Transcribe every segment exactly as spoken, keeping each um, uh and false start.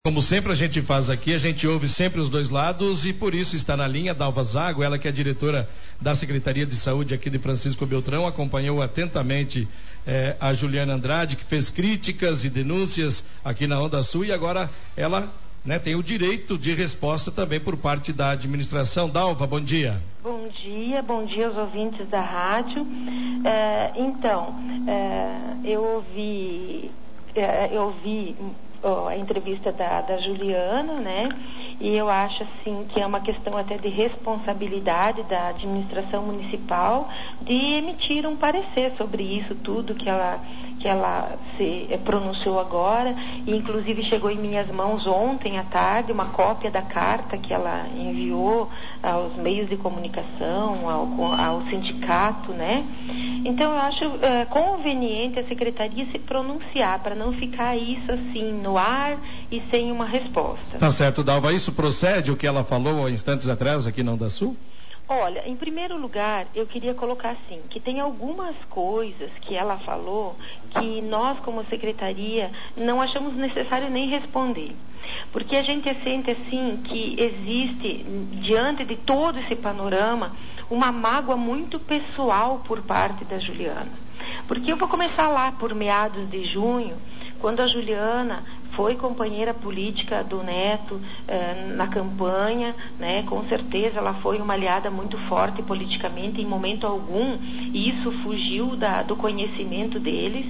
Como sempre a gente faz aqui, a gente ouve sempre os dois lados e por isso está na linha Dalva Zago, ela que é diretora da Secretaria de Saúde aqui de Francisco Beltrão, acompanhou atentamente eh, a Juliana Andrade, que fez críticas e denúncias aqui na Onda Sul e agora ela, né, tem o direito de resposta também por parte da administração. Dalva, bom dia. Bom dia, bom dia aos ouvintes da rádio. É, então, é, eu ouvi, é, eu ouvi a entrevista da, da Juliana, né? E eu acho assim que é uma questão até de responsabilidade da administração municipal de emitir um parecer sobre isso tudo que ela que ela se pronunciou agora, e inclusive chegou em minhas mãos ontem à tarde uma cópia da carta que ela enviou aos meios de comunicação, ao, ao sindicato, né? Então eu acho é, conveniente a secretaria se pronunciar para não ficar isso assim no ar e sem uma resposta. Tá certo, Dalva, isso procede o que ela falou há instantes atrás aqui na Onda Sul? Olha, em primeiro lugar, eu queria colocar assim, que tem algumas coisas que ela falou que nós, como secretaria, não achamos necessário nem responder. Porque a gente sente, assim, que existe, diante de todo esse panorama, uma mágoa muito pessoal por parte da Juliana. Porque eu vou começar lá por meados de junho, quando a Juliana foi companheira política do Neto eh, na campanha, né? Com certeza ela foi uma aliada muito forte politicamente, em momento algum isso fugiu da, do conhecimento deles,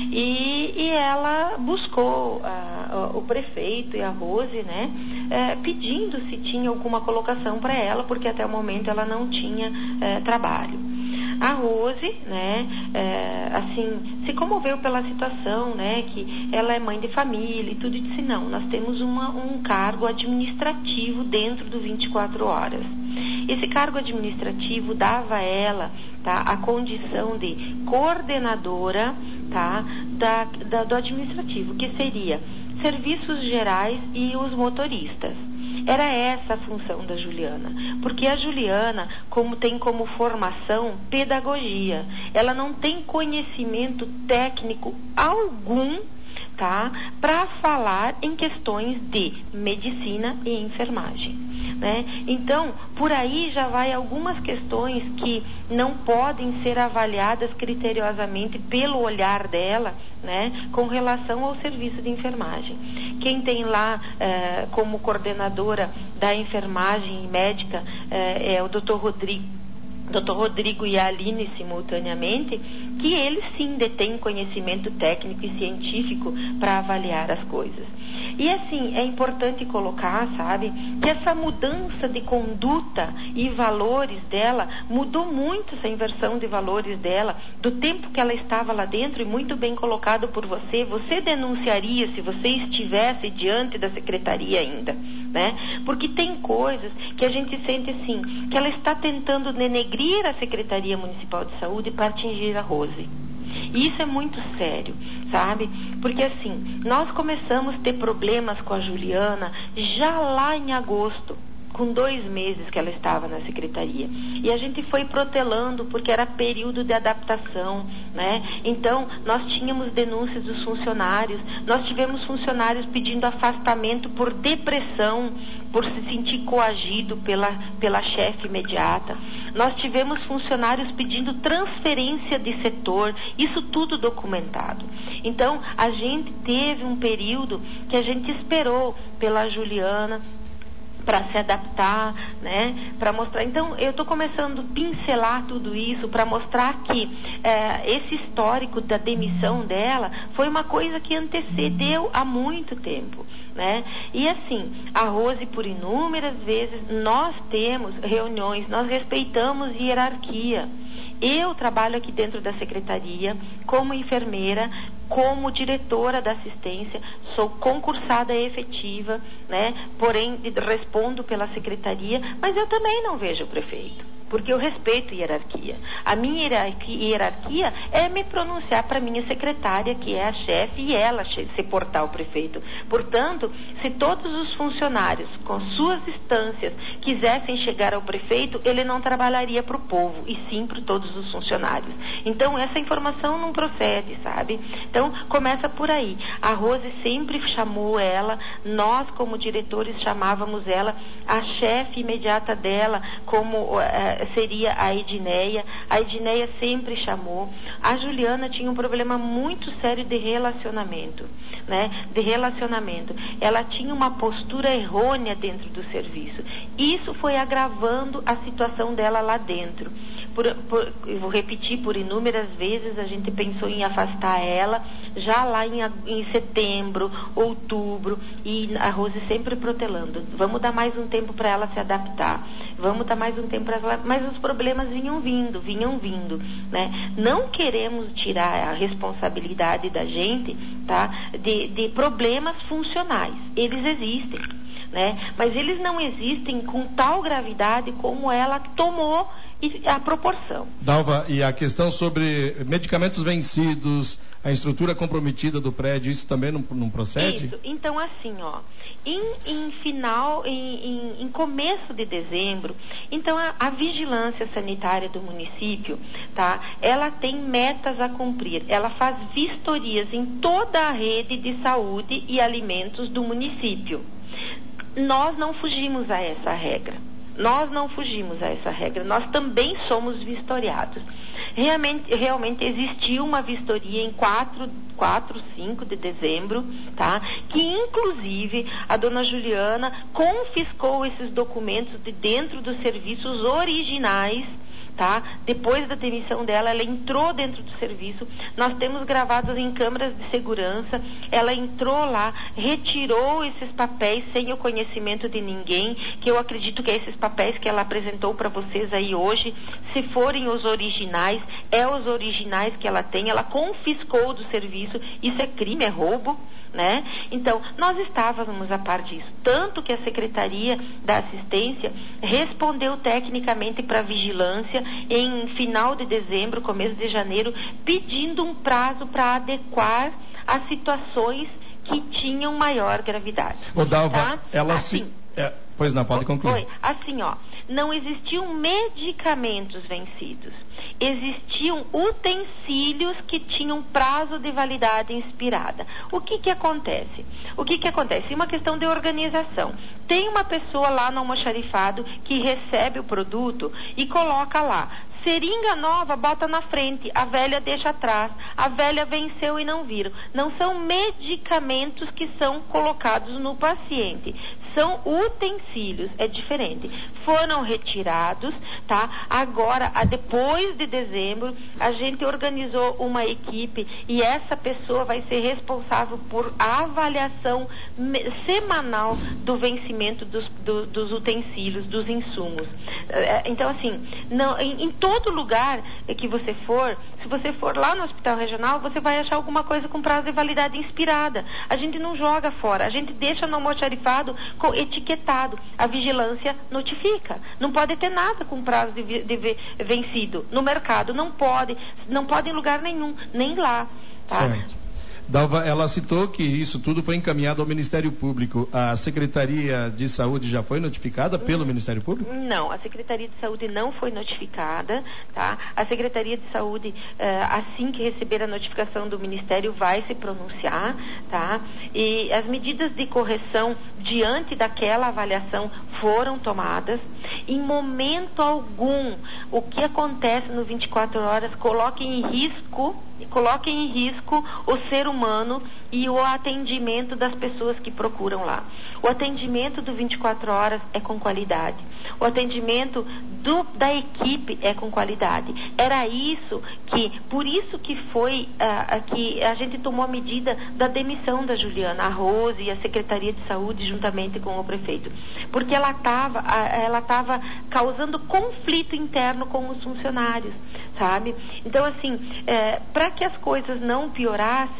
e, e ela buscou ah, o prefeito e a Rose, né? Eh, pedindo se tinha alguma colocação para ela, porque até o momento ela não tinha eh, trabalho. A Rose, né, é, assim, se comoveu pela situação, né, que ela é mãe de família e tudo, e disse, não, nós temos uma, um cargo administrativo dentro do vinte e quatro horas. Esse cargo administrativo dava a ela, tá, a condição de coordenadora, tá, da, da, do administrativo, que seria serviços gerais e os motoristas. Era essa a função da Juliana, porque a Juliana como tem como formação pedagogia, ela não tem conhecimento técnico algum, tá, para falar em questões de medicina e enfermagem, né? Então, por aí já vai algumas questões que não podem ser avaliadas criteriosamente pelo olhar dela, né, com relação ao serviço de enfermagem. Quem tem lá eh, como coordenadora da enfermagem médica eh, é o doutor Rodrigo, doutor Rodrigo e a Aline simultaneamente, que eles sim detêm conhecimento técnico e científico para avaliar as coisas. E assim, é importante colocar, sabe, que essa mudança de conduta e valores dela mudou muito, essa inversão de valores dela, do tempo que ela estava lá dentro, e muito bem colocado por você. Você denunciaria se você estivesse diante da secretaria ainda, né? Porque tem coisas que a gente sente assim, que ela está tentando denegrir a Secretaria Municipal de Saúde para atingir a Rose. E isso é muito sério, sabe? Porque assim, nós começamos a ter problemas com a Juliana já lá em agosto, com dois meses que ela estava na secretaria. E a gente foi protelando porque era período de adaptação, né? Então, nós tínhamos denúncias dos funcionários, nós tivemos funcionários pedindo afastamento por depressão, por se sentir coagido pela, pela chefe imediata. Nós tivemos funcionários pedindo transferência de setor, isso tudo documentado. Então, a gente teve um período que a gente esperou pela Juliana para se adaptar, né, para mostrar. Então, eu estou começando a pincelar tudo isso para mostrar que eh, esse histórico da demissão dela foi uma coisa que antecedeu há muito tempo, né? E assim, a Rose, por inúmeras vezes, nós temos reuniões, nós respeitamos hierarquia. Eu trabalho aqui dentro da secretaria como enfermeira, como diretora da assistência, sou concursada efetiva, né? Porém, respondo pela secretaria, mas eu também não vejo o prefeito, porque eu respeito hierarquia. A minha hierarquia é me pronunciar para a minha secretária, que é a chefe, e ela se portar ao prefeito. Portanto, se todos os funcionários, com suas instâncias, quisessem chegar ao prefeito, ele não trabalharia para o povo, e sim para todos os funcionários. Então, essa informação não procede, sabe? Então, começa por aí. A Rose sempre chamou ela, nós, como diretores, chamávamos ela, a chefe imediata dela, como uh, seria a Edneia. A Edneia sempre chamou. A Juliana tinha um problema muito sério de relacionamento, né? De relacionamento. Ela tinha uma postura errônea dentro do serviço. Isso foi agravando a situação dela lá dentro. Por, por, eu vou repetir, por inúmeras vezes a gente pensou em afastar ela, já lá em, em setembro, outubro, e a Rose sempre protelando, vamos dar mais um tempo para ela se adaptar, vamos dar mais um tempo para ela, mas os problemas vinham vindo, vinham vindo, né? Não queremos tirar a responsabilidade da gente, tá? De, de problemas funcionais, eles existem, né? Mas eles não existem com tal gravidade como ela tomou a proporção. Dalva, e a questão sobre medicamentos vencidos, a estrutura comprometida do prédio, isso também não, não procede? Isso, então assim, ó, em, em final, em, em, em começo de dezembro, então a, a vigilância sanitária do município, tá, ela tem metas a cumprir, ela faz vistorias em toda a rede de saúde e alimentos do município. Nós não fugimos a essa regra. Nós não fugimos a essa regra, nós também somos vistoriados. Realmente, realmente existiu uma vistoria em quatro, cinco de dezembro, tá? Que inclusive a dona Juliana confiscou esses documentos de dentro dos serviços originais, tá? Depois da demissão dela, ela entrou dentro do serviço, nós temos gravados em câmeras de segurança, ela entrou lá, retirou esses papéis sem o conhecimento de ninguém, que eu acredito que é esses papéis que ela apresentou para vocês aí hoje, se forem os originais, é os originais que ela tem, ela confiscou do serviço, isso é crime, é roubo, né? Então, nós estávamos a par disso, tanto que a Secretaria da Assistência respondeu tecnicamente para a vigilância em final de dezembro, começo de janeiro, pedindo um prazo para adequar as situações que tinham maior gravidade. Ô, Dalva, tá? ela assim, se... É, pois não, pode concluir. Foi, assim, ó, não existiam medicamentos vencidos. Existiam utensílios que tinham prazo de validade expirada. O que que acontece? O que que acontece? É uma questão de organização. Tem uma pessoa lá no almoxarifado que recebe o produto e coloca lá. Seringa nova, bota na frente, a velha deixa atrás. A velha venceu e não viram. Não são medicamentos que são colocados no paciente. São utensílios, é diferente. Foram retirados, tá? Agora, depois de dezembro, a gente organizou uma equipe e essa pessoa vai ser responsável por avaliação semanal do vencimento dos, do, dos utensílios, dos insumos. Então, assim, não, em, em todo lugar que você for, se você for lá no hospital regional, você vai achar alguma coisa com prazo de validade expirada. A gente não joga fora, a gente deixa no almoxarifado etiquetado. A vigilância notifica. Não pode ter nada com prazo de, de, de vencido. No mercado não pode, não pode em lugar nenhum, nem lá. Tá? Certo. Dalva, ela citou que isso tudo foi encaminhado ao Ministério Público. A Secretaria de Saúde já foi notificada pelo hum, Ministério Público? Não, a Secretaria de Saúde não foi notificada, tá? A Secretaria de Saúde, eh, assim que receber a notificação do Ministério, vai se pronunciar, tá? E as medidas de correção diante daquela avaliação foram tomadas. Em momento algum, o que acontece no vinte e quatro horas coloca em risco coloque em risco o ser humano e o atendimento das pessoas que procuram lá. O atendimento do vinte e quatro horas é com qualidade. O atendimento do, da equipe é com qualidade. Era isso que, por isso que foi uh, que a gente tomou a medida da demissão da Juliana, a Rose e a Secretaria de Saúde juntamente com o prefeito. Porque ela estava ela estava causando conflito interno com os funcionários, sabe? Então, assim, é, para que as coisas não piorassem,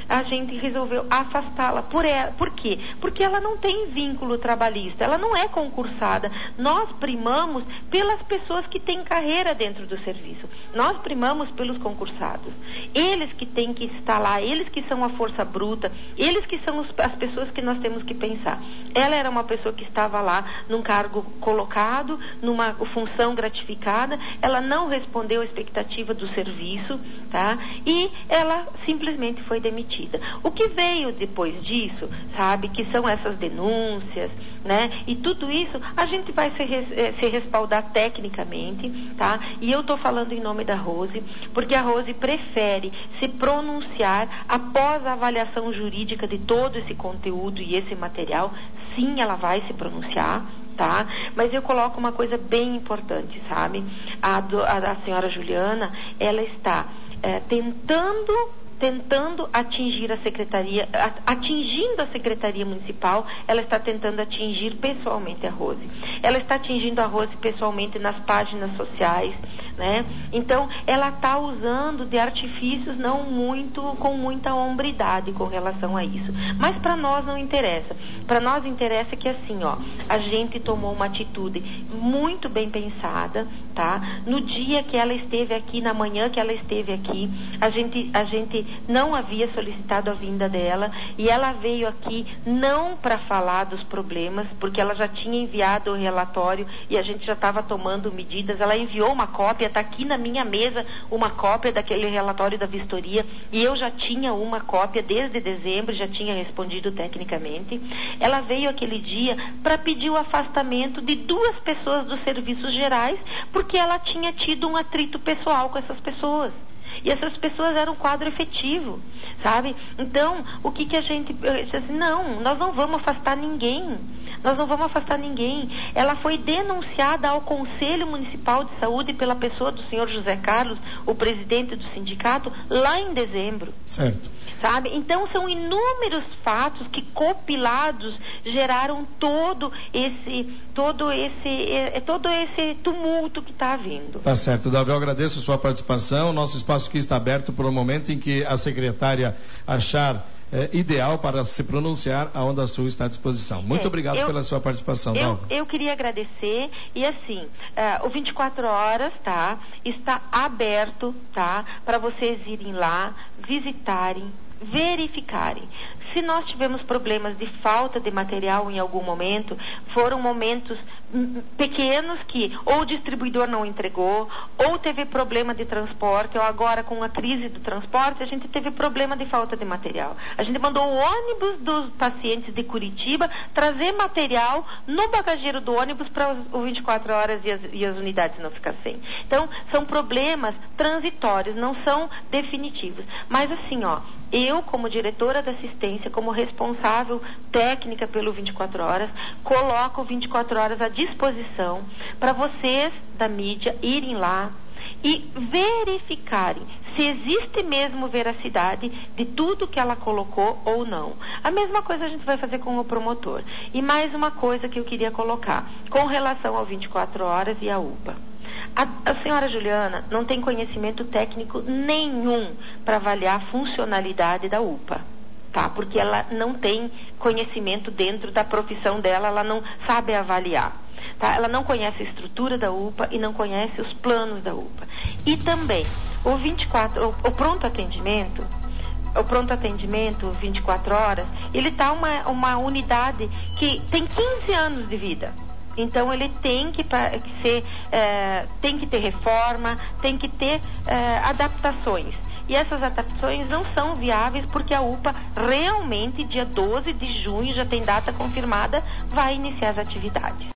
a gente resolveu afastá-la. Por, ela, por quê? Porque ela não tem vínculo trabalhista, ela não é concursada. Nós primamos pelas pessoas que têm carreira dentro do serviço. Nós primamos pelos concursados. Eles que têm que estar lá, eles que são a força bruta, eles que são os, as pessoas que nós temos que pensar. Ela era uma pessoa que estava lá num cargo colocado, numa função gratificada, ela não respondeu à expectativa do serviço, tá? E ela simplesmente foi demitida. O que veio depois disso, sabe, que são essas denúncias, né? E tudo isso a gente vai se, se respaldar tecnicamente, tá? E eu estou falando em nome da Rose, porque a Rose prefere se pronunciar após a avaliação jurídica de todo esse conteúdo e esse material. Sim, ela vai se pronunciar, tá? Mas eu coloco uma coisa bem importante, sabe? A, do, a, a senhora Juliana, ela está é, tentando tentando atingir a secretaria, atingindo a secretaria municipal, ela está tentando atingir pessoalmente a Rose. Ela está atingindo a Rose pessoalmente nas páginas sociais, né? Então, ela está usando de artifícios não muito, com muita hombridade com relação a isso. Mas para nós não interessa. Para nós interessa que assim, ó, a gente tomou uma atitude muito bem pensada, tá? No dia que ela esteve aqui, na manhã que ela esteve aqui, a gente, a gente não havia solicitado a vinda dela e ela veio aqui não para falar dos problemas, porque ela já tinha enviado o relatório e a gente já estava tomando medidas. Ela enviou uma cópia, está aqui na minha mesa uma cópia daquele relatório da vistoria e eu já tinha uma cópia desde dezembro, já tinha respondido tecnicamente. Ela veio aquele dia para pedir o afastamento de duas pessoas dos serviços gerais, porque ela tinha tido um atrito pessoal com essas pessoas. E essas pessoas eram um quadro efetivo, sabe? Então, o que que a gente... Eu disse assim, não, nós não vamos afastar ninguém. Nós não vamos afastar ninguém. Ela foi denunciada ao Conselho Municipal de Saúde pela pessoa do senhor José Carlos, o presidente do sindicato, lá em dezembro. Certo. Sabe? Então, são inúmeros fatos que, compilados, geraram todo esse, todo esse, é, todo esse tumulto que está havendo. Tá certo, Davi, eu agradeço a sua participação. Nosso espaço aqui está aberto para o momento em que a secretária achar É, ideal para se pronunciar, a Onda Sul está à disposição. Muito é, obrigado eu, pela sua participação, eu, Dalva. Eu queria agradecer e assim, uh, o vinte e quatro horas, tá, está aberto, tá, para vocês irem lá, visitarem, verificarem. Se nós tivemos problemas de falta de material em algum momento, foram momentos pequenos que ou o distribuidor não entregou, ou teve problema de transporte, ou agora com a crise do transporte, a gente teve problema de falta de material. A gente mandou o ônibus dos pacientes de Curitiba trazer material no bagageiro do ônibus para o vinte e quatro horas e as, e as unidades não ficar sem. Então, são problemas transitórios, não são definitivos. Mas assim, ó, eu, como diretora da assistência, como responsável técnica pelo vinte e quatro horas, coloco o vinte e quatro horas à disposição para vocês da mídia irem lá e verificarem se existe mesmo veracidade de tudo que ela colocou ou não. A mesma coisa a gente vai fazer com o promotor. E mais uma coisa que eu queria colocar, com relação ao vinte e quatro horas e à U P A. A, a senhora Juliana não tem conhecimento técnico nenhum para avaliar a funcionalidade da U P A, tá? Porque ela não tem conhecimento dentro da profissão dela, ela não sabe avaliar, tá? Ela não conhece a estrutura da U P A e não conhece os planos da U P A. E também, o vinte e quatro, o, o pronto atendimento, o pronto atendimento vinte e quatro horas, ele tá uma, uma unidade que tem quinze anos de vida. Então ele tem que, que ser, é, tem que ter reforma, tem que ter é, adaptações. E essas adaptações não são viáveis porque a U P A realmente, dia doze de junho, já tem data confirmada, vai iniciar as atividades.